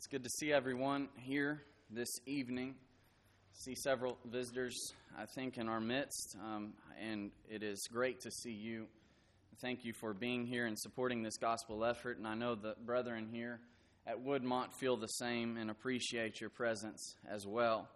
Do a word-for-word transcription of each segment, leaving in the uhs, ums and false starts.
It's good to see everyone here this evening. See several visitors, I think, in our midst, um, and it is great to see you. Thank you for being here and supporting this gospel effort, and I know the brethren here at Woodmont feel the same and appreciate your presence as well.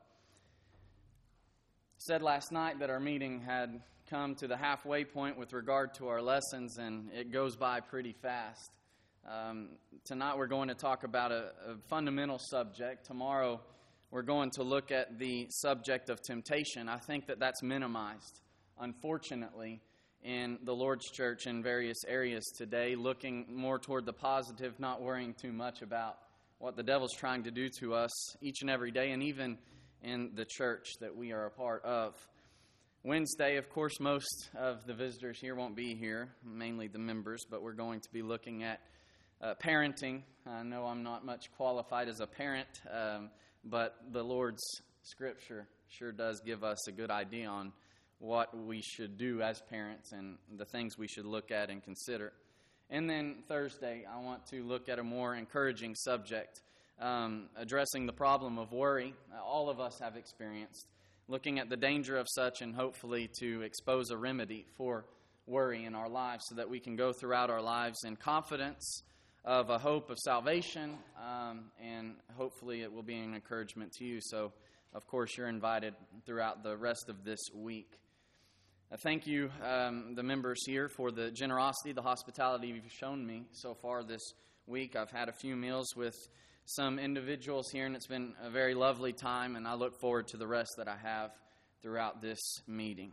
I said last night that our meeting had come to the halfway point with regard to our lessons, and it goes by pretty fast. Um, tonight we're going to talk about a, a fundamental subject. Tomorrow we're going to look at the subject of temptation. I think that that's minimized, unfortunately, in the Lord's church in various areas today, looking more toward the positive, not worrying too much about what the devil's trying to do to us each and every day, and even in the church that we are a part of. Wednesday, of course, most of the visitors here won't be here, mainly the members, but we're going to be looking at Uh, parenting. I know I'm not much qualified as a parent, um, but the Lord's Scripture sure does give us a good idea on what we should do as parents and the things we should look at and consider. And then Thursday, I want to look at a more encouraging subject, um, addressing the problem of worry. All of us have experienced, looking at the danger of such and hopefully to expose a remedy for worry in our lives so that we can go throughout our lives in confidence of a hope of salvation, um, and hopefully it will be an encouragement to you. So, of course, you're invited throughout the rest of this week. I thank you, um, the members here, for the generosity, the hospitality you've shown me so far this week. I've had a few meals with some individuals here, and it's been a very lovely time, and I look forward to the rest that I have throughout this meeting.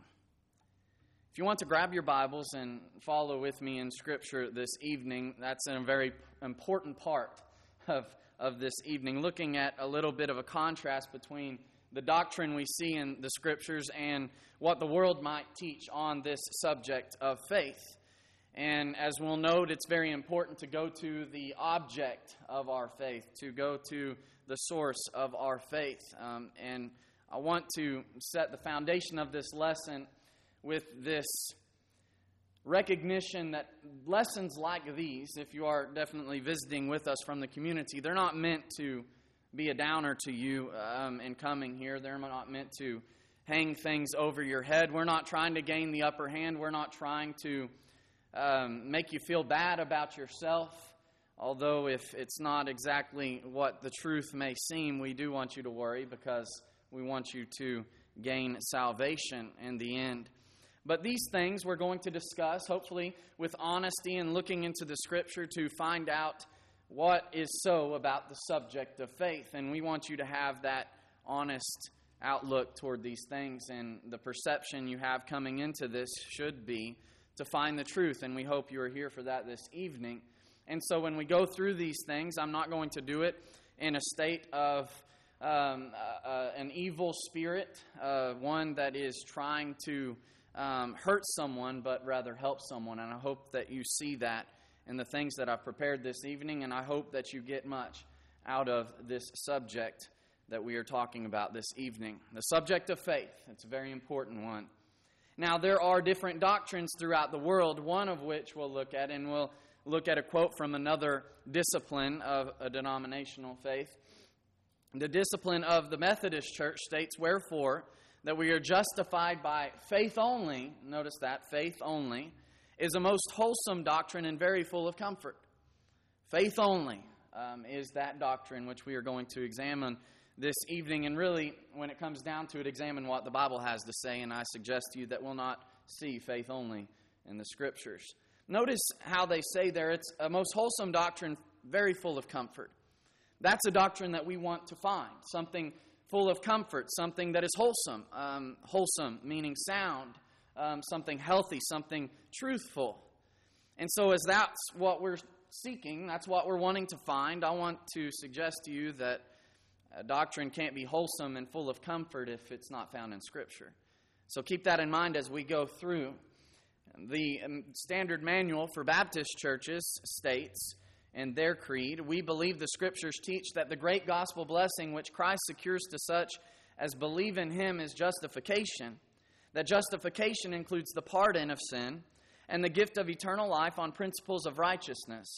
If you want to grab your Bibles and follow with me in Scripture this evening, that's a very important part of, of this evening, looking at a little bit of a contrast between the doctrine we see in the Scriptures and what the world might teach on this subject of faith. And as we'll note, it's very important to go to the object of our faith, to go to the source of our faith. Um, and I want to set the foundation of this lesson with this recognition that lessons like these, if you are definitely visiting with us from the community, they're not meant to be a downer to you um, in coming here. They're not meant to hang things over your head. We're not trying to gain the upper hand. We're not trying to um, make you feel bad about yourself. Although if it's not exactly what the truth may seem, we do want you to worry because we want you to gain salvation in the end. But these things we're going to discuss, hopefully with honesty and looking into the Scripture to find out what is so about the subject of faith. And we want you to have that honest outlook toward these things. And the perception you have coming into this should be to find the truth. And we hope you are here for that this evening. And so when we go through these things, I'm not going to do it in a state of um, uh, uh, an evil spirit, uh, one that is trying to Um, hurt someone, but rather help someone. And I hope that you see that in the things that I've prepared this evening, and I hope that you get much out of this subject that we are talking about this evening. The subject of faith. It's a very important one. Now, there are different doctrines throughout the world, one of which we'll look at, and we'll look at a quote from another discipline of a denominational faith. The discipline of the Methodist Church states, "Wherefore, that we are justified by faith only," notice that, faith only, "is a most wholesome doctrine and very full of comfort." Faith only um, is that doctrine which we are going to examine this evening. And really, when it comes down to it, examine what the Bible has to say. And I suggest to you that we'll not see faith only in the Scriptures. Notice how they say there, it's a most wholesome doctrine, very full of comfort. That's a doctrine that we want to find, something full of comfort, something that is wholesome, um, wholesome meaning sound, um, something healthy, something truthful. And so as that's what we're seeking, that's what we're wanting to find, I want to suggest to you that a doctrine can't be wholesome and full of comfort if it's not found in Scripture. So keep that in mind as we go through. The um, Standard Manual for Baptist churches states, in their creed, "We believe the Scriptures teach that the great gospel blessing which Christ secures to such as believe in Him is justification, that justification includes the pardon of sin and the gift of eternal life on principles of righteousness,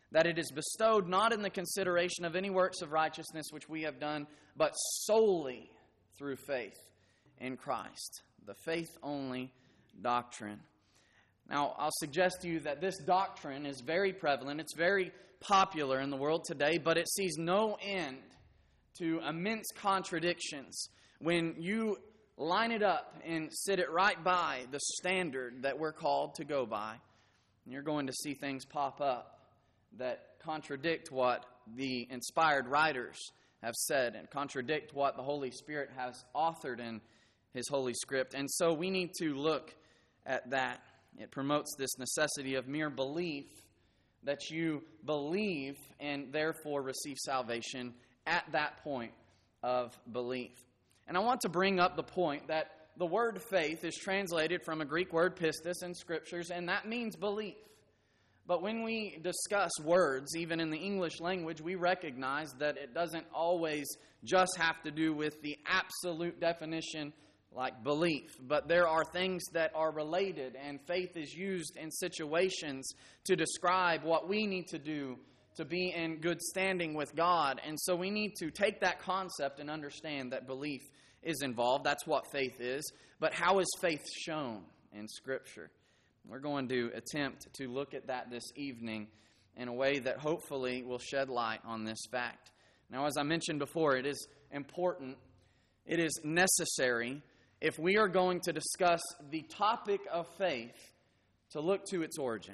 that it is bestowed not in the consideration of any works of righteousness which we have done, but solely through faith in Christ. The faith-only doctrine. Now, I'll suggest to you that this doctrine is very prevalent. It's very popular in the world today, but it sees no end to immense contradictions when you line it up and sit it right by the standard that we're called to go by. And you're going to see things pop up that contradict what the inspired writers have said and contradict what the Holy Spirit has authored in His Holy Script. And so we need to look at that. It promotes this necessity of mere belief, that you believe and therefore receive salvation at that point of belief. And I want to bring up the point that the word faith is translated from a Greek word pistis in Scriptures, and that means belief. But when we discuss words, even in the English language, we recognize that it doesn't always just have to do with the absolute definition like belief. But there are things that are related, and faith is used in situations to describe what we need to do to be in good standing with God. And so we need to take that concept and understand that belief is involved. That's what faith is. But how is faith shown in Scripture? We're going to attempt to look at that this evening in a way that hopefully will shed light on this fact. Now, as I mentioned before, it is important, it is necessary, if we are going to discuss the topic of faith, to look to its origin.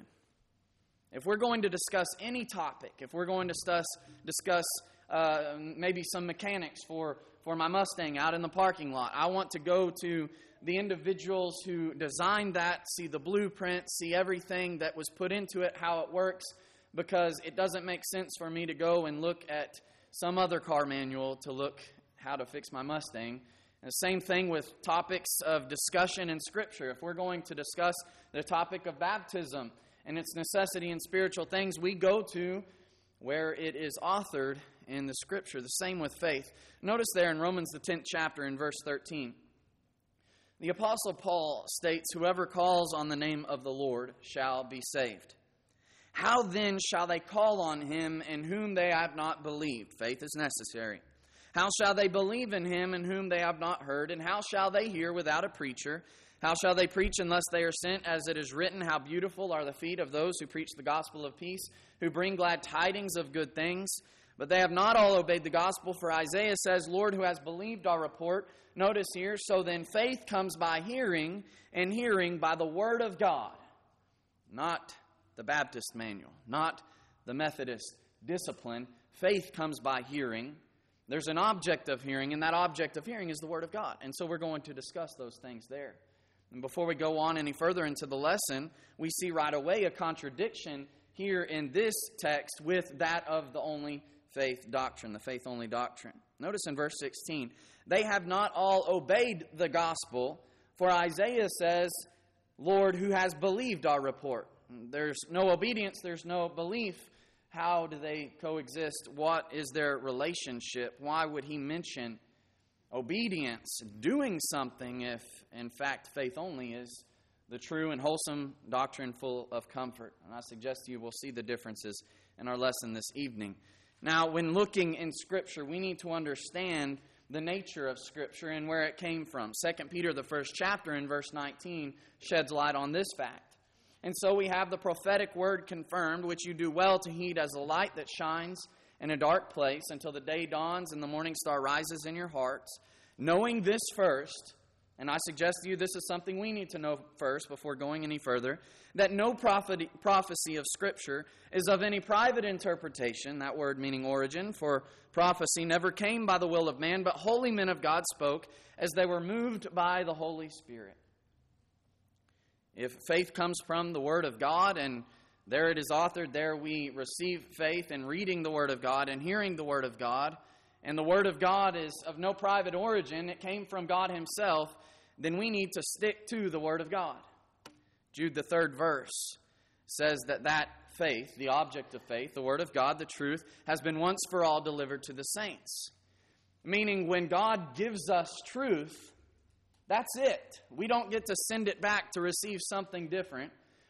If we're going to discuss any topic, if we're going to discuss, discuss uh, maybe some mechanics for, for my Mustang out in the parking lot, I want to go to the individuals who designed that, see the blueprint, see everything that was put into it, how it works, because it doesn't make sense for me to go and look at some other car manual to look how to fix my Mustang. And the same thing with topics of discussion in Scripture. If we're going to discuss the topic of baptism and its necessity in spiritual things, we go to where it is authored in the Scripture. The same with faith. Notice there in Romans the tenth chapter in verse thirteen, the Apostle Paul states, "Whoever calls on the name of the Lord shall be saved. How then shall they call on Him in whom they have not believed?" Faith is necessary. "How shall they believe in Him in whom they have not heard? And how shall they hear without a preacher? How shall they preach unless they are sent? As it is written, how beautiful are the feet of those who preach the gospel of peace, who bring glad tidings of good things. But they have not all obeyed the gospel. For Isaiah says, Lord, who has believed our report?" Notice here, so then faith comes by hearing, and hearing by the word of God. Not the Baptist manual, not the Methodist discipline. Faith comes by hearing. There's an object of hearing, and that object of hearing is the word of God. And so we're going to discuss those things there. And before we go on any further into the lesson, we see right away a contradiction here in this text with that of the only faith doctrine, the faith-only doctrine. Notice in verse sixteen, "They have not all obeyed the gospel, for Isaiah says, Lord, who has believed our report?" There's no obedience, there's no belief. How do they coexist? What is their relationship? Why would he mention obedience, doing something, if in fact faith only is the true and wholesome doctrine full of comfort? And I suggest to you we'll see the differences in our lesson this evening. Now, when looking in Scripture, we need to understand the nature of Scripture and where it came from. Second Peter, the first chapter, in verse nineteen, sheds light on this fact. "And so we have the prophetic word confirmed, which you do well to heed as a light that shines in a dark place until the day dawns and the morning star rises in your hearts. Knowing this first," and I suggest to you this is something we need to know first before going any further, "that no prophet, prophecy of Scripture is of any private interpretation," that word meaning origin, for prophecy never came by the will of man, but holy men of God spoke as they were moved by the Holy Spirit. If faith comes from the Word of God, and there it is authored, there we receive faith in reading the Word of God and hearing the Word of God, and the Word of God is of no private origin, it came from God Himself, then we need to stick to the Word of God. Jude, the third verse, says that that faith, the object of faith, the Word of God, the truth, has been once for all delivered to the saints. Meaning when God gives us truth, that's it. We don't get to send it back to receive something different.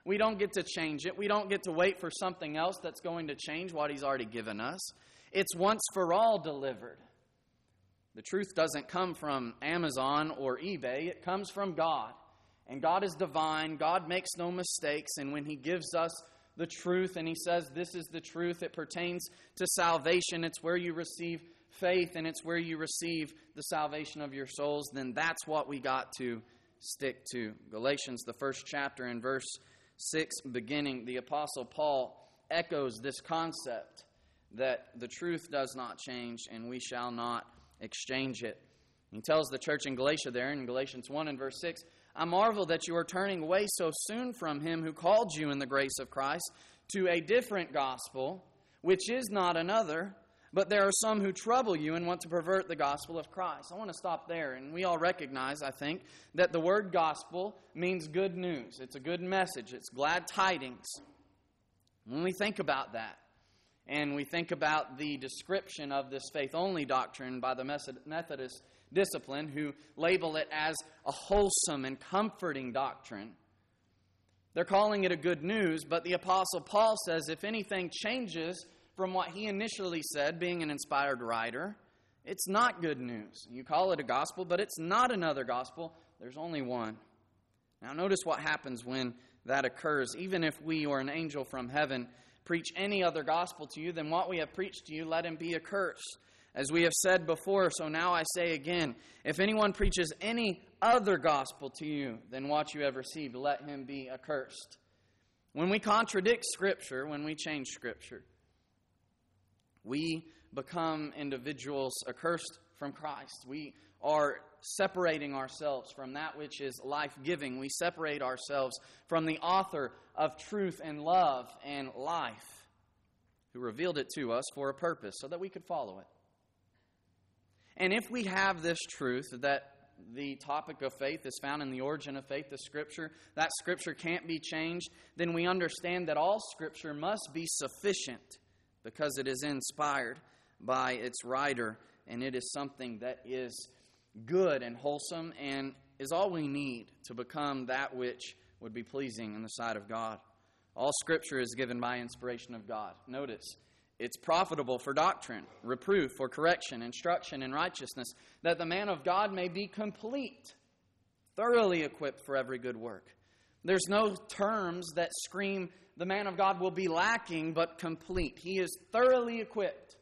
We don't get to change it. We don't get to wait for something else that's going to change what He's already given us. It's once for all delivered. The truth doesn't come from Amazon or eBay. It comes from God. And God is divine. God makes no mistakes. And when He gives us the truth and He says this is the truth, it pertains to salvation. It's where you receive faith and it's where you receive the salvation of your souls. Then that's what we got to stick to. Galatians, the first chapter, in verse six beginning, the Apostle Paul echoes this concept that the truth does not change and we shall not exchange it. He tells the church in Galatia there in Galatians one and verse six, I marvel that you are turning away so soon from Him who called you in the grace of Christ to a different gospel, which is not another, but there are some who trouble you and want to pervert the gospel of Christ. I want to stop there. And we all recognize, I think, that the word gospel means good news. It's a good message. It's glad tidings. When we think about that, and we think about the description of this faith-only doctrine by the Methodist discipline, who label it as a wholesome and comforting doctrine, they're calling it a good news, but the Apostle Paul says if anything changes from what he initially said, being an inspired writer, it's not good news. You call it a gospel, but it's not another gospel. There's only one. Now notice what happens when that occurs. Even if we or an angel from heaven preach any other gospel to you than what we have preached to you, let him be accursed. As we have said before, so now I say again, if anyone preaches any other gospel to you than what you have received, let him be accursed. When we contradict Scripture, when we change Scripture, we become individuals accursed from Christ. We are separating ourselves from that which is life-giving. We separate ourselves from the author of truth and love and life, who revealed it to us for a purpose, so that we could follow it. And if we have this truth that the topic of faith is found in the origin of faith, the Scripture, that Scripture can't be changed, then we understand that all Scripture must be sufficient because it is inspired by its writer, and it is something that is good and wholesome and is all we need to become that which would be pleasing in the sight of God. All Scripture is given by inspiration of God. Notice, it's profitable for doctrine, reproof, for correction, instruction in righteousness, that the man of God may be complete, thoroughly equipped for every good work. There's no terms that scream the man of God will be lacking, but complete. He is thoroughly equipped.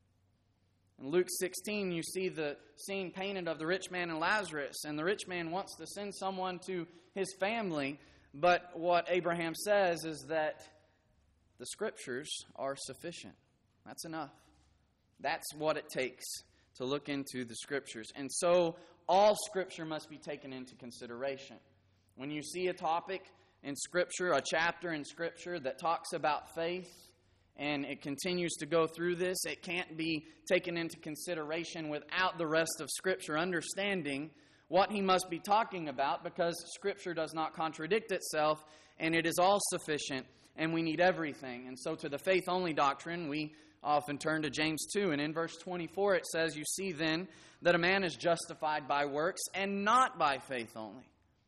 In Luke sixteen, you see the scene painted of the rich man and Lazarus, and the rich man wants to send someone to his family, but what Abraham says is that the Scriptures are sufficient. That's enough. That's what it takes to look into the Scriptures. And so all Scripture must be taken into consideration. When you see a topic in Scripture, a chapter in Scripture that talks about faith, and it continues to go through this, it can't be taken into consideration without the rest of Scripture understanding what he must be talking about, because Scripture does not contradict itself, and it is all sufficient, and we need everything. And so to the faith-only doctrine, we often turn to James two, and in verse twenty-four it says, you see then that a man is justified by works and not by faith only.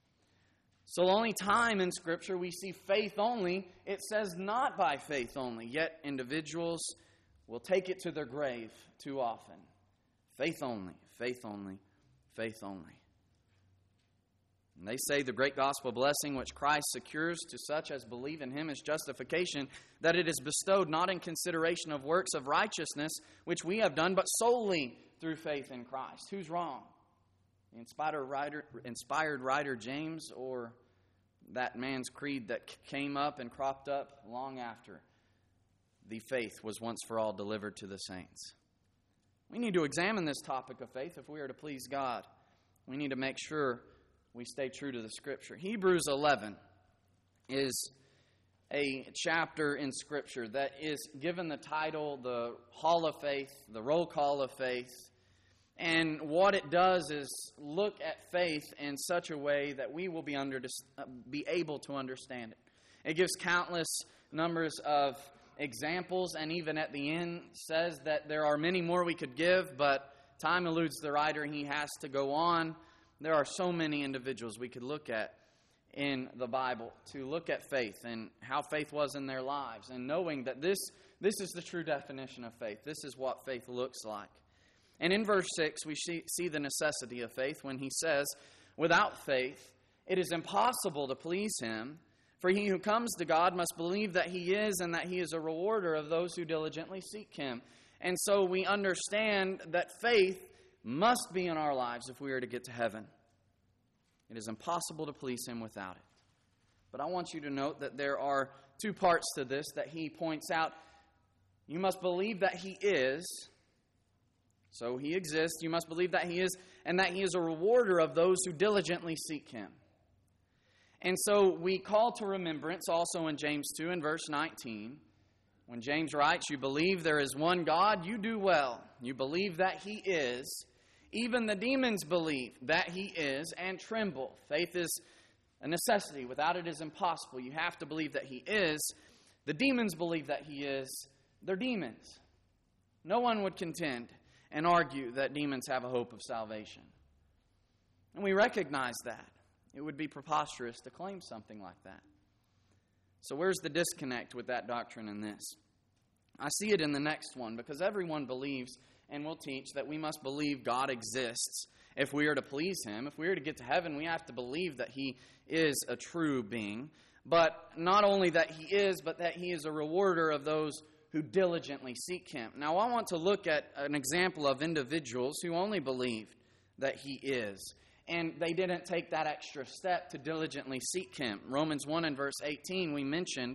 So the only time in Scripture we see faith only, it says not by faith only. Yet individuals will take it to their grave too often. Faith only, faith only, faith only. And they say the great gospel blessing which Christ secures to such as believe in Him is justification, that it is bestowed not in consideration of works of righteousness which we have done, but solely through faith in Christ. Who's wrong? The inspired writer, inspired writer James, or that man's creed that came up and cropped up long after the faith was once for all delivered to the saints? We need to examine this topic of faith if we are to please God. We need to make sure we stay true to the Scripture. Hebrews eleven is a chapter in Scripture that is given the title, the Hall of Faith, the Roll Call of Faith. And what it does is look at faith in such a way that we will be under be able to understand it. It gives countless numbers of examples, and even at the end says that there are many more we could give, but time eludes the writer. He has to go on. There are so many individuals we could look at in the Bible to look at faith and how faith was in their lives, and knowing that this, this is the true definition of faith. This is what faith looks like. And in verse six, we see, see the necessity of faith when he says, without faith, it is impossible to please him. For he who comes to God must believe that he is, and that he is a rewarder of those who diligently seek him. And so we understand that faith must be in our lives if we are to get to heaven. It is impossible to please him without it. But I want you to note that there are two parts to this that he points out. You must believe that he is. So he exists. You must believe that he is, and that he is a rewarder of those who diligently seek him. And so we call to remembrance also in James two and verse nineteen, when James writes, you believe there is one God, you do well. You believe that he is. Even the demons believe that he is and tremble. Faith is a necessity. Without it is impossible. You have to believe that he is. The demons believe that he is. They're demons. No one would contend and argue that demons have a hope of salvation. And we recognize that. It would be preposterous to claim something like that. So where's the disconnect with that doctrine in this? I see it in the next one, because everyone believes and will teach that we must believe God exists if we are to please him. If we are to get to heaven, we have to believe that he is a true being. But not only that he is, but that he is a rewarder of those who diligently seek him. Now I want to look at an example of individuals who only believed that he is, and they didn't take that extra step to diligently seek him. Romans one and verse eighteen we mentioned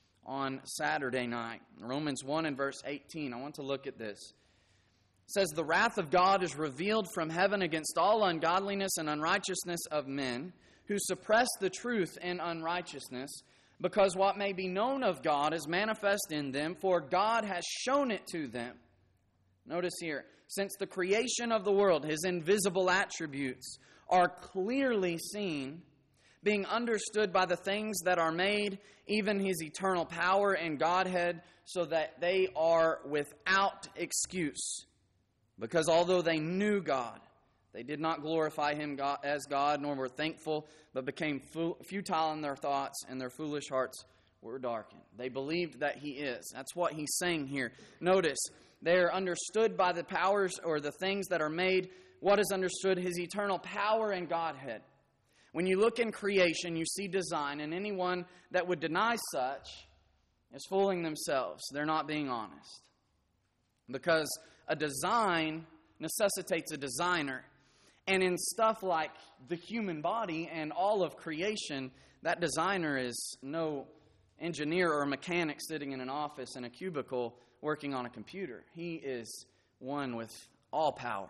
on Saturday night. Romans one and verse eighteen. I want to look at this. It says, the wrath of God is revealed from heaven against all ungodliness and unrighteousness of men, who suppress the truth in unrighteousness, because what may be known of God is manifest in them, for God has shown it to them. Notice here, since the creation of the world, his invisible attributes are clearly seen, being understood by the things that are made, even his eternal power and Godhead, so that they are without excuse. Because although they knew God, they did not glorify him as God, nor were thankful, but became futile in their thoughts, and their foolish hearts were darkened. They believed that he is. That's what he's saying here. Notice, they are understood by the powers or the things that are made. What is understood? His eternal power and Godhead. When you look in creation, you see design, and anyone that would deny such is fooling themselves. They're not being honest. Because a design necessitates a designer. And in stuff like the human body and all of creation, that designer is no engineer or mechanic sitting in an office in a cubicle working on a computer. He is one with all power,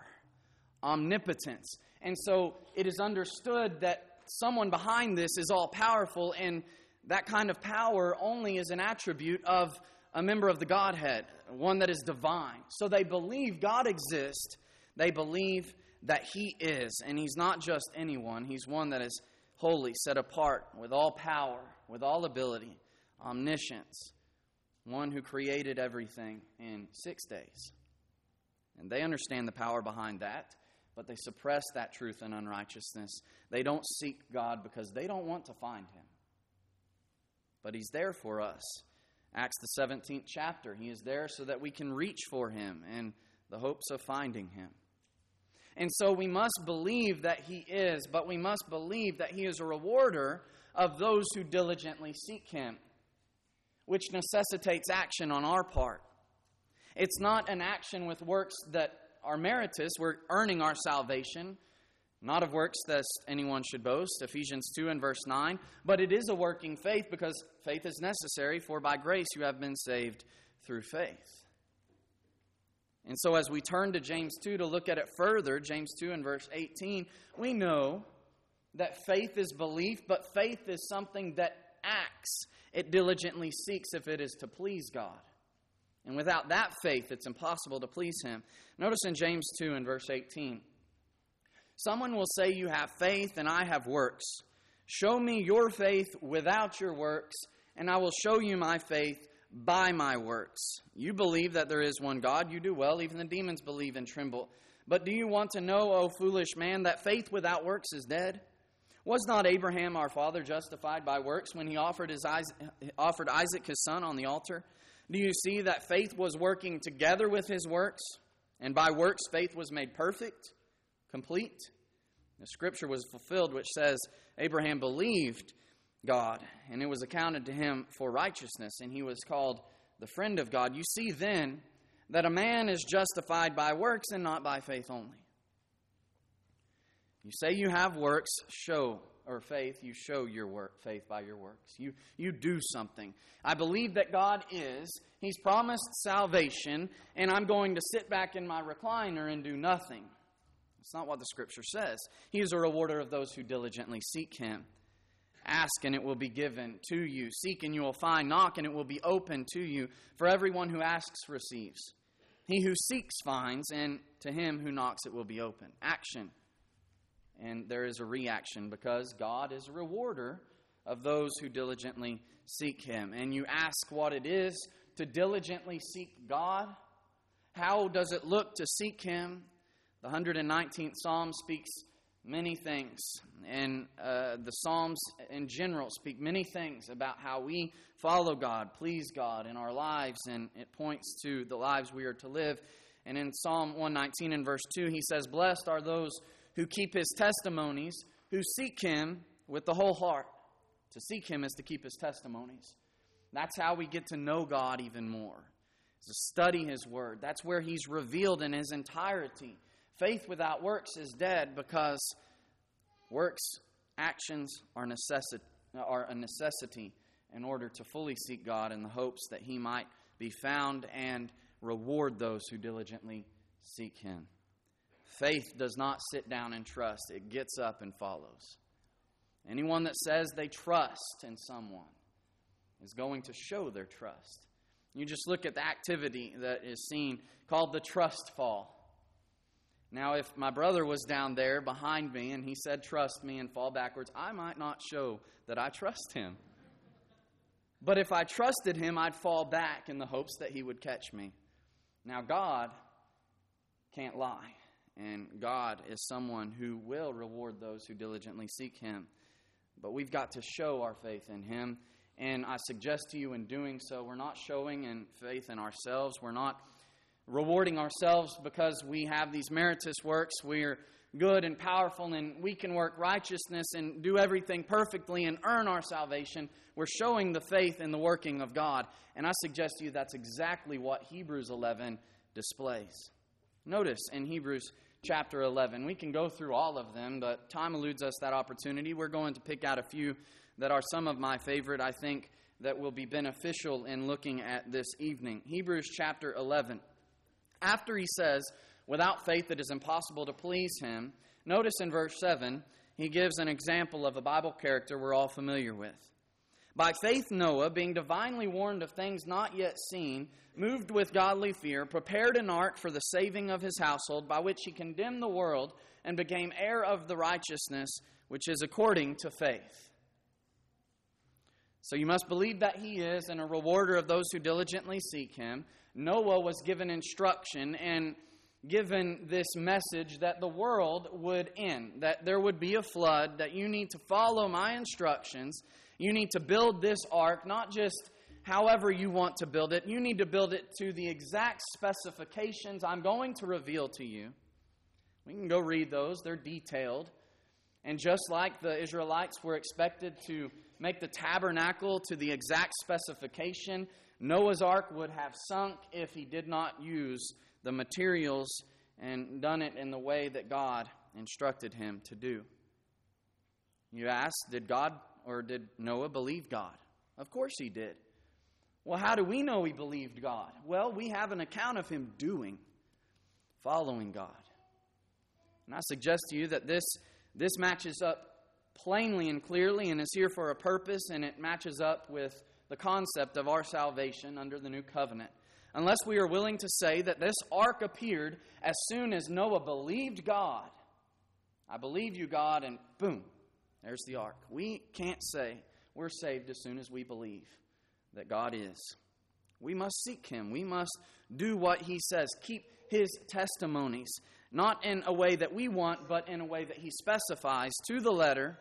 omnipotence. And so it is understood that someone behind this is all powerful, and that kind of power only is an attribute of a member of the Godhead, one that is divine. So they believe God exists. They believe that he is, and he's not just anyone. He's one that is holy, set apart, with all power, with all ability, omniscience, one who created everything in six days. And they understand the power behind that, but they suppress that truth in unrighteousness. They don't seek God because they don't want to find him. But he's there for us. Acts the seventeenth chapter, he is there so that we can reach for him in the hopes of finding him. And so we must believe that he is, but we must believe that he is a rewarder of those who diligently seek him, which necessitates action on our part. It's not an action with works that are meritorious. We're earning our salvation, not of works that anyone should boast, Ephesians two and verse nine. But it is a working faith, because faith is necessary, for by grace you have been saved through faith. And so as we turn to James two to look at it further, James two and verse eighteen, we know that faith is belief, but faith is something that acts. It diligently seeks if it is to please God. And without that faith, it's impossible to please him. Notice in James two and verse eighteen, someone will say, you have faith and I have works. Show me your faith without your works, and I will show you my faith by my works. You believe that there is one God, you do well. Even the demons believe and tremble. But do you want to know, O foolish man, that faith without works is dead? Was not Abraham our father justified by works when he offered his offered Isaac his son on the altar? Do you see that faith was working together with his works? And by works faith was made perfect, complete? The scripture was fulfilled which says, Abraham believed God, and it was accounted to him for righteousness, and he was called the friend of God. You see then that a man is justified by works and not by faith only. You say you have works, show, or faith, you show your work, faith by your works. You, you do something. I believe that God is. He's promised salvation, and I'm going to sit back in my recliner and do nothing. That's not what the Scripture says. He is a rewarder of those who diligently seek Him. Ask, and it will be given to you. Seek, and you will find. Knock, and it will be open to you. For everyone who asks receives. He who seeks finds, and to him who knocks it will be open. Action. And there is a reaction because God is a rewarder of those who diligently seek Him. And you ask what it is to diligently seek God. How does it look to seek Him? The one hundred nineteenth Psalm speaks many things. And uh, the Psalms in general speak many things about how we follow God, please God in our lives. And it points to the lives we are to live. And in Psalm one nineteen and verse two, he says, Blessed are those who keep His testimonies, who seek Him with the whole heart. To seek Him is to keep His testimonies. That's how we get to know God even more. To study His Word. That's where He's revealed in His entirety. Faith without works is dead because works, actions are, necessi- are a necessity in order to fully seek God in the hopes that He might be found and reward those who diligently seek Him. Faith does not sit down and trust. It gets up and follows. Anyone that says they trust in someone is going to show their trust. You just look at the activity that is seen called the trust fall. Now, if my brother was down there behind me and he said, trust me, and fall backwards, I might not show that I trust him. But if I trusted him, I'd fall back in the hopes that he would catch me. Now, God can't lie. And God is someone who will reward those who diligently seek Him. But we've got to show our faith in Him. And I suggest to you in doing so, we're not showing in faith in ourselves. We're not rewarding ourselves because we have these meritorious works. We're good and powerful and we can work righteousness and do everything perfectly and earn our salvation. We're showing the faith in the working of God. And I suggest to you that's exactly what Hebrews eleven displays. Notice in Hebrews chapter eleven. We can go through all of them, but time eludes us that opportunity. We're going to pick out a few that are some of my favorite, I think, that will be beneficial in looking at this evening. Hebrews chapter eleven. After he says, without faith it is impossible to please Him, notice in verse seven, he gives an example of a Bible character we're all familiar with. By faith Noah, being divinely warned of things not yet seen, moved with godly fear, prepared an ark for the saving of his household, by which he condemned the world and became heir of the righteousness which is according to faith. So you must believe that He is and a rewarder of those who diligently seek Him. Noah was given instruction and given this message that the world would end, that there would be a flood, that you need to follow my instructions. You need to build this ark, not just however you want to build it. You need to build it to the exact specifications I'm going to reveal to you. We can go read those. They're detailed. And just like the Israelites were expected to make the tabernacle to the exact specification, Noah's ark would have sunk if he did not use the materials and done it in the way that God instructed him to do. You ask, did God or did Noah believe God? Of course he did. Well, how do we know he believed God? Well, we have an account of him doing, following God. And I suggest to you that this, this matches up plainly and clearly and is here for a purpose, and it matches up with the concept of our salvation under the new covenant. Unless we are willing to say that this ark appeared as soon as Noah believed God. I believe you, God, and boom, there's the ark. We can't say we're saved as soon as we believe that God is. We must seek Him. We must do what He says. Keep His testimonies. Not in a way that we want, but in a way that He specifies to the letter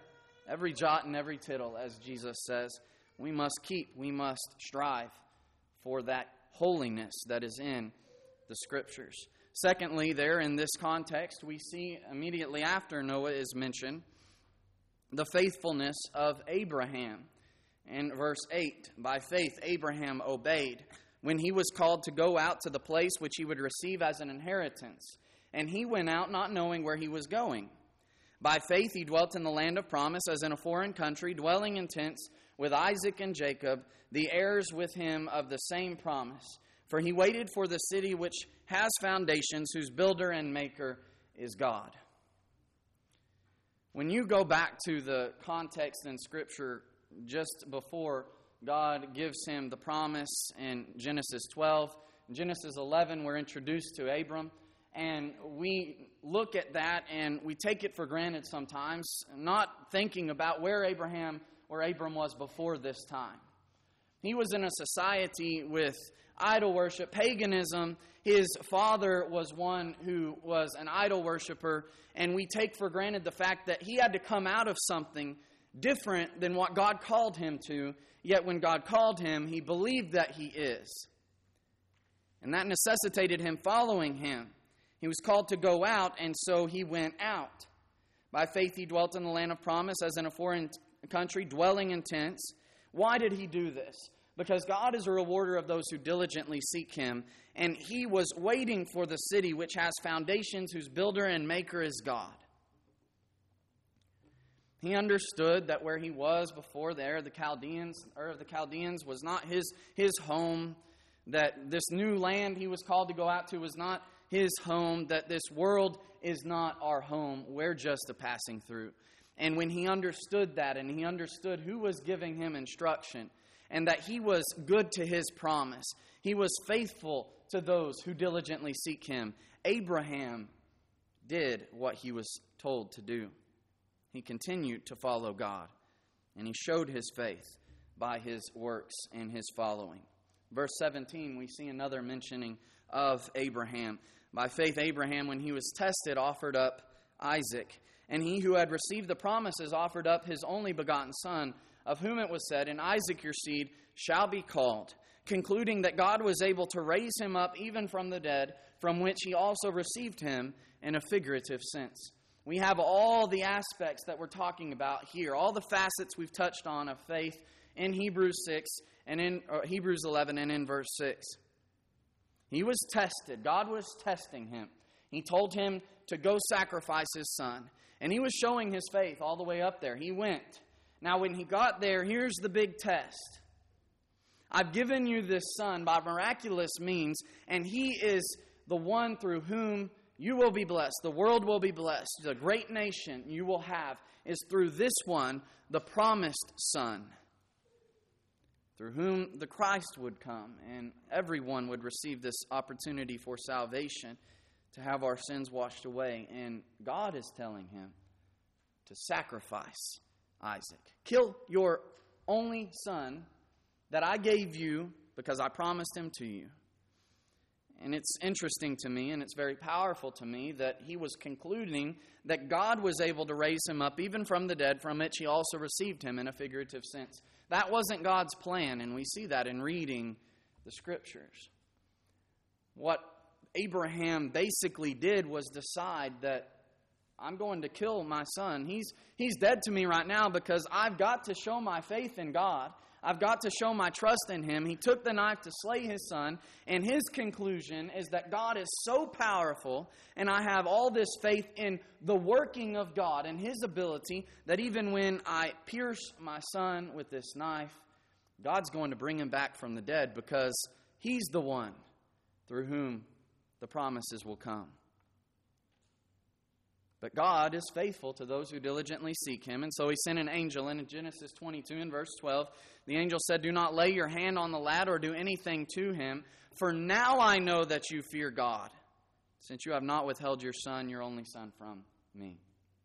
Every jot and every tittle, as Jesus says, we must keep, we must strive for that holiness that is in the Scriptures. Secondly, there in this context, we see immediately after Noah is mentioned, the faithfulness of Abraham. In verse eight, by faith Abraham obeyed when he was called to go out to the place which he would receive as an inheritance. And he went out not knowing where he was going. By faith he dwelt in the land of promise as in a foreign country, dwelling in tents with Isaac and Jacob, the heirs with him of the same promise. For he waited for the city which has foundations, whose builder and maker is God. When you go back to the context in Scripture just before God gives him the promise in Genesis twelve, in Genesis eleven we're introduced to Abram, and we look at that and we take it for granted sometimes, not thinking about where Abraham or Abram was before this time. He was in a society with idol worship, paganism. His father was one who was an idol worshiper, and we take for granted the fact that he had to come out of something different than what God called him to, yet when God called him, he believed that he is. And that necessitated him following him. He was called to go out, and so he went out. By faith he dwelt in the land of promise as in a foreign country, dwelling in tents. Why did he do this? Because God is a rewarder of those who diligently seek him, and he was waiting for the city which has foundations, whose builder and maker is God. He understood that where he was before there, the Chaldeans, Ur of the Chaldeans, was not his, his home, that this new land he was called to go out to was not his home, that this world is not our home. We're just a passing through. And when he understood that, and he understood who was giving him instruction, and that he was good to his promise, he was faithful to those who diligently seek him, Abraham did what he was told to do. He continued to follow God, and he showed his faith by his works and his following. Verse seventeen, we see another mentioning of Abraham. By faith, Abraham, when he was tested, offered up Isaac. And he who had received the promises offered up his only begotten son, of whom it was said, in Isaac your seed shall be called, concluding that God was able to raise him up even from the dead, from which he also received him in a figurative sense. We have all the aspects that we're talking about here, all the facets we've touched on of faith in Hebrews six and in Hebrews eleven and in verse six. He was tested. God was testing him. He told him to go sacrifice his son. And he was showing his faith all the way up there. He went. Now when he got there, here's the big test. I've given you this son by miraculous means, and he is the one through whom you will be blessed. The world will be blessed. The great nation you will have is through this one, the promised son, through whom the Christ would come, and everyone would receive this opportunity for salvation, to have our sins washed away. And God is telling him to sacrifice Isaac. Kill your only son that I gave you because I promised him to you. And it's interesting to me, and it's very powerful to me, that he was concluding that God was able to raise him up even from the dead, from which he also received him in a figurative sense. That wasn't God's plan, and we see that in reading the Scriptures. What Abraham basically did was decide that I'm going to kill my son. He's, he's dead to me right now because I've got to show my faith in God. I've got to show my trust in him. He took the knife to slay his son, and his conclusion is that God is so powerful, and I have all this faith in the working of God and his ability, that even when I pierce my son with this knife, God's going to bring him back from the dead because he's the one through whom the promises will come. But God is faithful to those who diligently seek him. And so he sent an angel. And in Genesis twenty-two and verse twelve, the angel said, do not lay your hand on the lad or do anything to him, for now I know that you fear God, since you have not withheld your son, your only son, from me.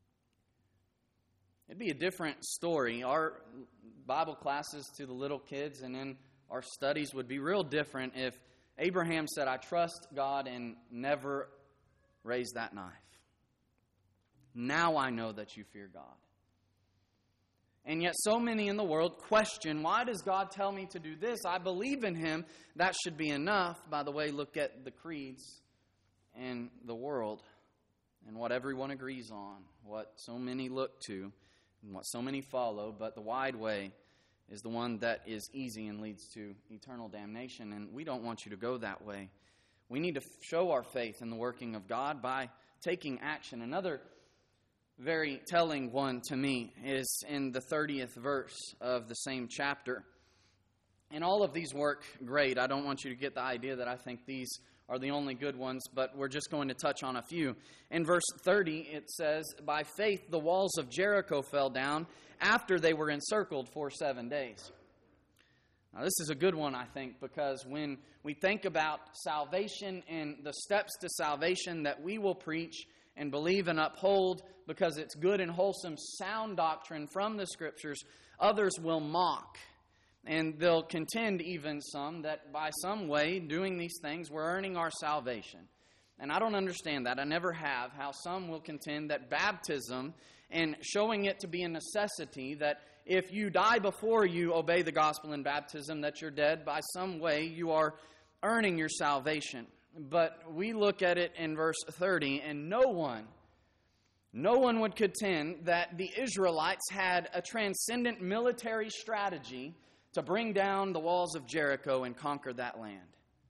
It'd be a different story. Our Bible classes to the little kids and in our studies would be real different if Abraham said, I trust God, and never raised that knife. Now I know that you fear God. And yet so many in the world question, why does God tell me to do this? I believe in Him. That should be enough. By the way, look at the creeds in the world and what everyone agrees on, what so many look to, and what so many follow. But the wide way is the one that is easy and leads to eternal damnation. And we don't want you to go that way. We need to show our faith in the working of God by taking action. Another very telling one to me is in the thirtieth verse of the same chapter. And all of these work great. I don't want you to get the idea that I think these are the only good ones, but we're just going to touch on a few. In verse thirty, it says, "By faith the walls of Jericho fell down after they were encircled for seven days." Now, this is a good one, I think, because when we think about salvation and the steps to salvation that we will preach and believe and uphold because it's good and wholesome, sound doctrine from the Scriptures, others will mock. And they'll contend, even some, that by some way, doing these things, we're earning our salvation. And I don't understand that. I never have. How some will contend that baptism and showing it to be a necessity, that if you die before you obey the gospel in baptism, that you're dead, by some way you are earning your salvation. But we look at it in verse thirty, and no one, no one would contend that the Israelites had a transcendent military strategy to bring down the walls of Jericho and conquer that land.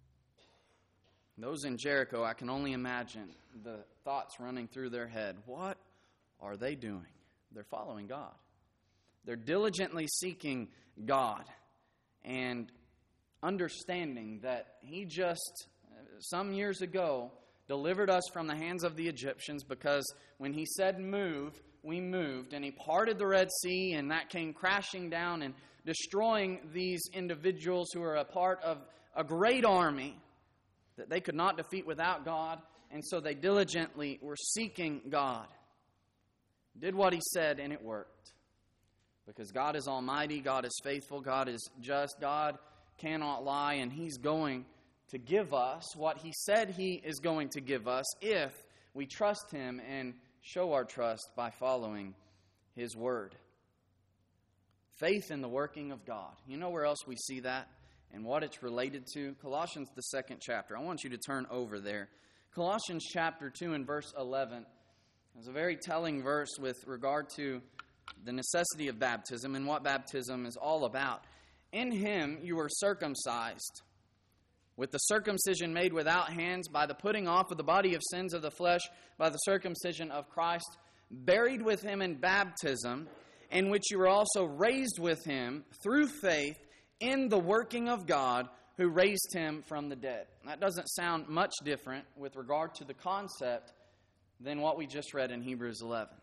Those in Jericho, I can only imagine the thoughts running through their head. What are they doing? They're following God. They're diligently seeking God and understanding that He just, some years ago, delivered us from the hands of the Egyptians, because when He said move, we moved. And He parted the Red Sea, and that came crashing down and destroying these individuals who are a part of a great army that they could not defeat without God. And so they diligently were seeking God. Did what He said, and it worked. Because God is almighty, God is faithful, God is just, God cannot lie, and He's going to give us what He said He is going to give us if we trust Him and show our trust by following His Word. Faith in the working of God. You know where else we see that and what it's related to? Colossians, the second chapter. I want you to turn over there. Colossians chapter two and verse eleven is a very telling verse with regard to the necessity of baptism and what baptism is all about. In Him you were circumcised, with the circumcision made without hands, by the putting off of the body of sins of the flesh, by the circumcision of Christ, buried with Him in baptism, in which you were also raised with Him through faith in the working of God who raised Him from the dead. That doesn't sound much different with regard to the concept than what we just read in Hebrews eleven.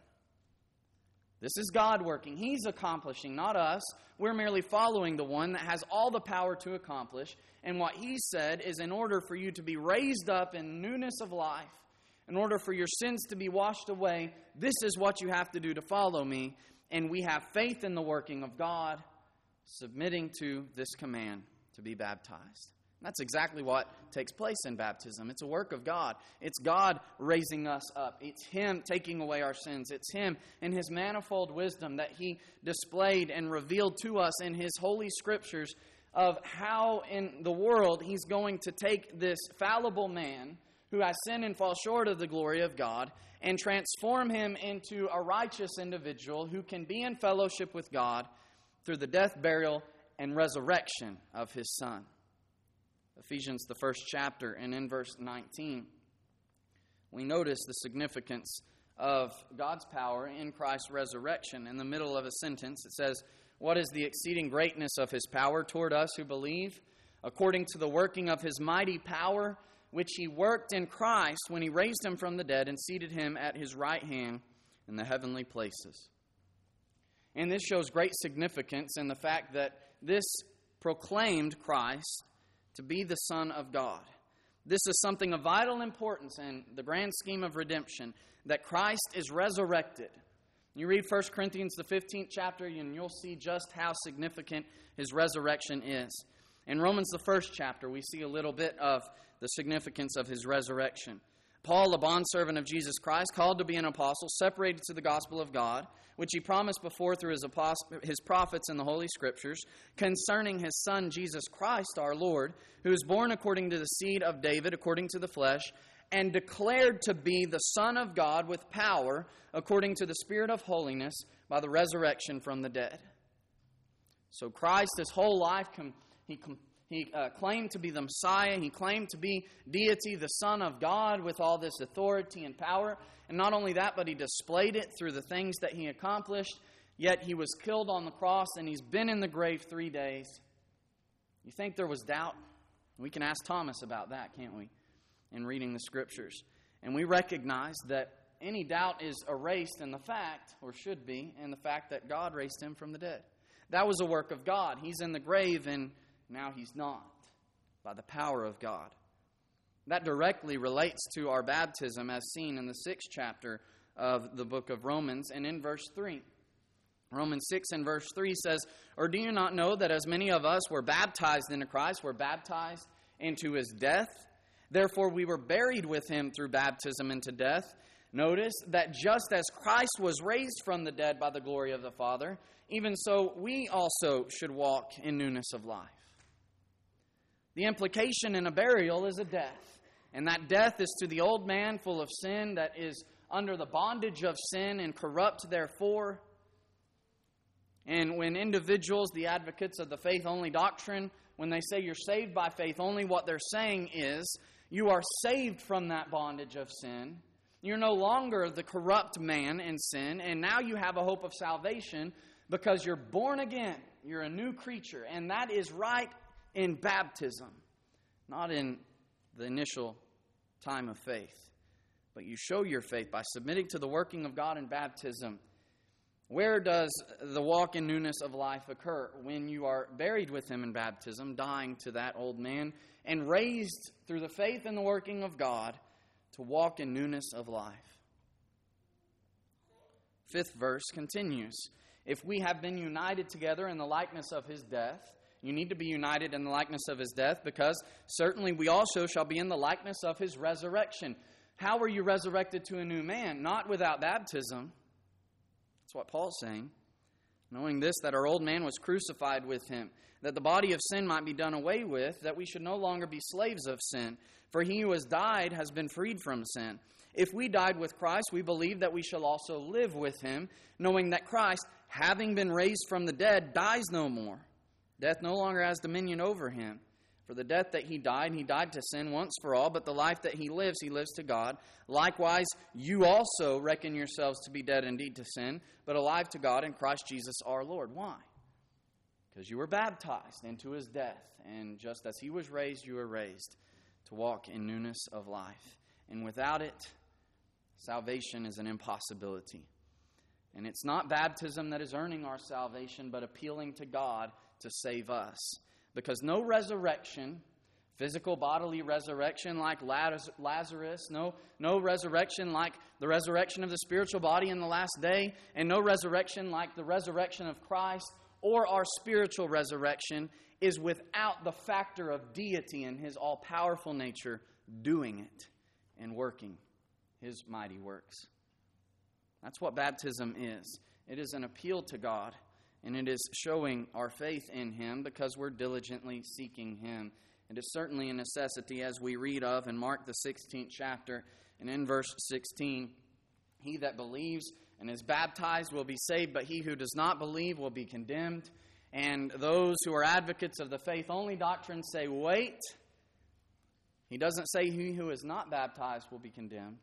This is God working. He's accomplishing, not us. We're merely following the one that has all the power to accomplish. And what He said is, in order for you to be raised up in newness of life, in order for your sins to be washed away, this is what you have to do to follow me. And we have faith in the working of God, submitting to this command to be baptized. That's exactly what takes place in baptism. It's a work of God. It's God raising us up. It's Him taking away our sins. It's Him in His manifold wisdom that He displayed and revealed to us in His holy Scriptures of how in the world He's going to take this fallible man who has sinned and falls short of the glory of God and transform him into a righteous individual who can be in fellowship with God through the death, burial, and resurrection of His Son. Ephesians, the first chapter, and in verse nineteen, we notice the significance of God's power in Christ's resurrection. In the middle of a sentence, it says, "What is the exceeding greatness of His power toward us who believe, according to the working of His mighty power, which He worked in Christ when He raised Him from the dead and seated Him at His right hand in the heavenly places." And this shows great significance in the fact that this proclaimed Christ to be the Son of God. This is something of vital importance in the grand scheme of redemption, that Christ is resurrected. You read First Corinthians, the fifteenth chapter, and you'll see just how significant His resurrection is. In Romans, the first chapter, we see a little bit of the significance of His resurrection. Paul, a bondservant of Jesus Christ, called to be an apostle, separated to the gospel of God, which he promised before through his, apost- his prophets in the Holy Scriptures, concerning his Son, Jesus Christ, our Lord, who was born according to the seed of David, according to the flesh, and declared to be the Son of God with power, according to the Spirit of holiness, by the resurrection from the dead. So Christ, his whole life, he He uh, claimed to be the Messiah. He claimed to be deity, the Son of God, with all this authority and power. And not only that, but he displayed it through the things that he accomplished. Yet he was killed on the cross, and he's been in the grave three days. You think there was doubt? We can ask Thomas about that, can't we, in reading the Scriptures. And we recognize that any doubt is erased in the fact, or should be, in the fact that God raised him from the dead. That was a work of God. He's in the grave, and now he's not, by the power of God. That directly relates to our baptism as seen in the sixth chapter of the book of Romans and in verse three. Romans six and verse three says, "Or do you not know that as many of us were baptized into Christ, were baptized into his death? Therefore we were buried with him through baptism into death." Notice that just as Christ was raised from the dead by the glory of the Father, even so we also should walk in newness of life. The implication in a burial is a death. And that death is to the old man full of sin that is under the bondage of sin and corrupt therefore. And when individuals, the advocates of the faith-only doctrine, when they say you're saved by faith only, what they're saying is you are saved from that bondage of sin. You're no longer the corrupt man in sin, and now you have a hope of salvation because you're born again. You're a new creature, and that is right in baptism, not in the initial time of faith. But you show your faith by submitting to the working of God in baptism. Where does the walk in newness of life occur? When you are buried with him in baptism, dying to that old man, and raised through the faith in the working of God to walk in newness of life. Fifth verse continues. If we have been united together in the likeness of his death, you need to be united in the likeness of his death, because certainly we also shall be in the likeness of his resurrection. How were you resurrected to a new man? Not without baptism. That's what Paul's saying. Knowing this, that our old man was crucified with him, that the body of sin might be done away with, that we should no longer be slaves of sin. For he who has died has been freed from sin. If we died with Christ, we believe that we shall also live with him, knowing that Christ, having been raised from the dead, dies no more. Death no longer has dominion over him. For the death that he died, he died to sin once for all, but the life that he lives, he lives to God. Likewise, you also reckon yourselves to be dead indeed to sin, but alive to God in Christ Jesus our Lord. Why? Because you were baptized into his death, and just as he was raised, you were raised to walk in newness of life. And without it, salvation is an impossibility. And it's not baptism that is earning our salvation, but appealing to God to save us. Because no resurrection, physical bodily resurrection like Lazarus, no, no resurrection like the resurrection of the spiritual body in the last day, and no resurrection like the resurrection of Christ or our spiritual resurrection is without the factor of deity and his all-powerful nature doing it and working his mighty works. That's what baptism is. It is an appeal to God, and it is showing our faith in him because we're diligently seeking him. It is certainly a necessity, as we read of in Mark the sixteenth chapter, and in verse sixteen, he that believes and is baptized will be saved, but he who does not believe will be condemned. And those who are advocates of the faith-only doctrine say, wait. He doesn't say he who is not baptized will be condemned.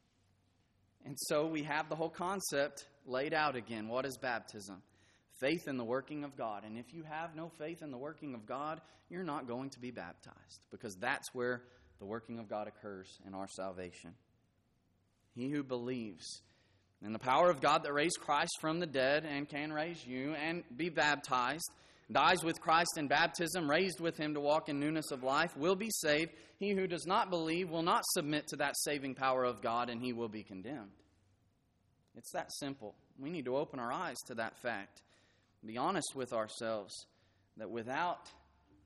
And so we have the whole concept laid out again. What is baptism? Faith in the working of God. And if you have no faith in the working of God, you're not going to be baptized, because that's where the working of God occurs in our salvation. He who believes in the power of God that raised Christ from the dead and can raise you and be baptized, dies with Christ in baptism, raised with him to walk in newness of life, will be saved. He who does not believe will not submit to that saving power of God, and he will be condemned. It's that simple. We need to open our eyes to that fact. Be honest with ourselves that without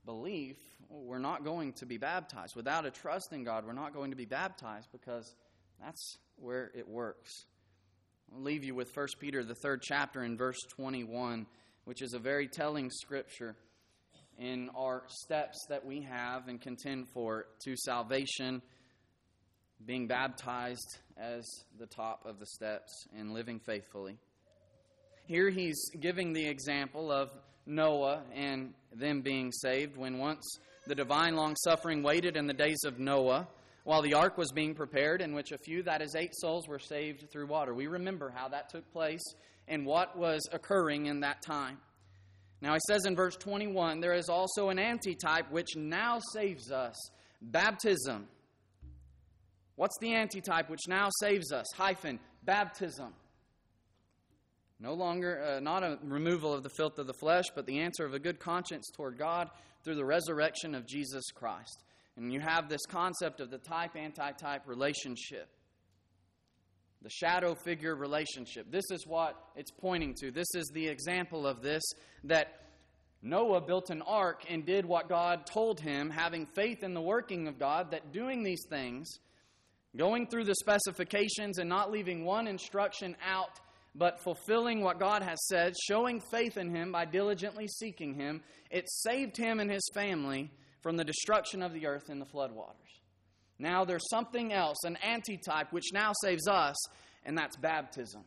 belief, we're not going to be baptized. Without a trust in God, we're not going to be baptized because that's where it works. I'll leave you with First Peter, the third chapter, in verse twenty-one, which is a very telling scripture in our steps that we have and contend for to salvation, being baptized as the top of the steps and living faithfully. Here he's giving the example of Noah and them being saved when once the divine long-suffering waited in the days of Noah while the ark was being prepared, in which a few, that is eight souls, were saved through water. We remember how that took place and what was occurring in that time. Now, he says in verse twenty-one, there is also an antitype which now saves us, baptism. What's the antitype which now saves us? Hyphen, baptism. No longer, uh, not a removal of the filth of the flesh, but the answer of a good conscience toward God through the resurrection of Jesus Christ. And you have this concept of the type-antitype relationship. The shadow figure relationship. This is what it's pointing to. This is the example of this, that Noah built an ark and did what God told him, having faith in the working of God, that doing these things, going through the specifications and not leaving one instruction out, but fulfilling what God has said, showing faith in Him by diligently seeking Him, it saved him and his family from the destruction of the earth in the floodwaters. Now there's something else, an antitype, which now saves us, and that's baptism.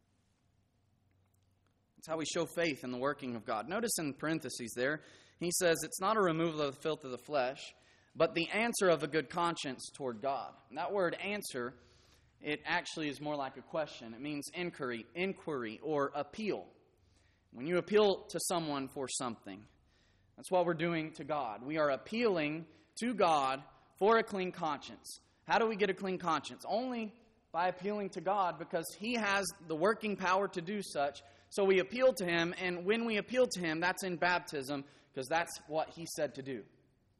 That's how we show faith in the working of God. Notice in parentheses there, he says it's not a removal of the filth of the flesh, but the answer of a good conscience toward God. And that word answer, it actually is more like a question. It means inquiry, inquiry, or appeal. When you appeal to someone for something, that's what we're doing to God. We are appealing to God for a clean conscience. How do we get a clean conscience? Only by appealing to God, because He has the working power to do such. So we appeal to Him, and when we appeal to Him, that's in baptism, because that's what He said to do.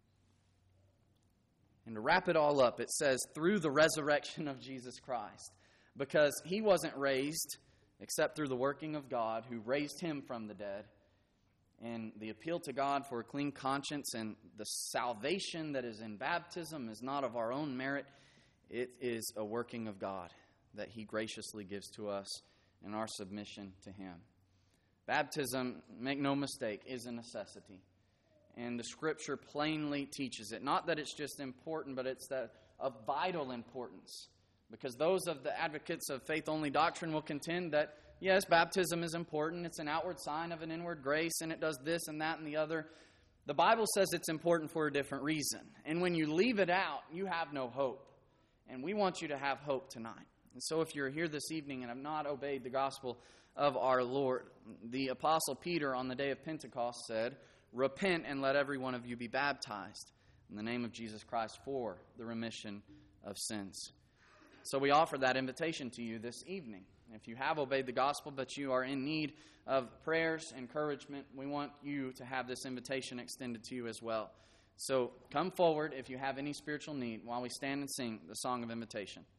And to wrap it all up, it says, through the resurrection of Jesus Christ, because He wasn't raised except through the working of God, who raised Him from the dead. And the appeal to God for a clean conscience and the salvation that is in baptism is not of our own merit. It is a working of God that He graciously gives to us in our submission to Him. Baptism, make no mistake, is a necessity. And the Scripture plainly teaches it. Not that it's just important, but it's that of vital importance. Because those of the advocates of faith-only doctrine will contend that, yes, baptism is important. It's an outward sign of an inward grace, and it does this and that and the other. The Bible says it's important for a different reason. And when you leave it out, you have no hope. And we want you to have hope tonight. And so if you're here this evening and have not obeyed the gospel of our Lord, the Apostle Peter on the day of Pentecost said, repent and let every one of you be baptized in the name of Jesus Christ for the remission of sins. So we offer that invitation to you this evening. If you have obeyed the gospel, but you are in need of prayers, encouragement, we want you to have this invitation extended to you as well. So come forward if you have any spiritual need while we stand and sing the song of invitation.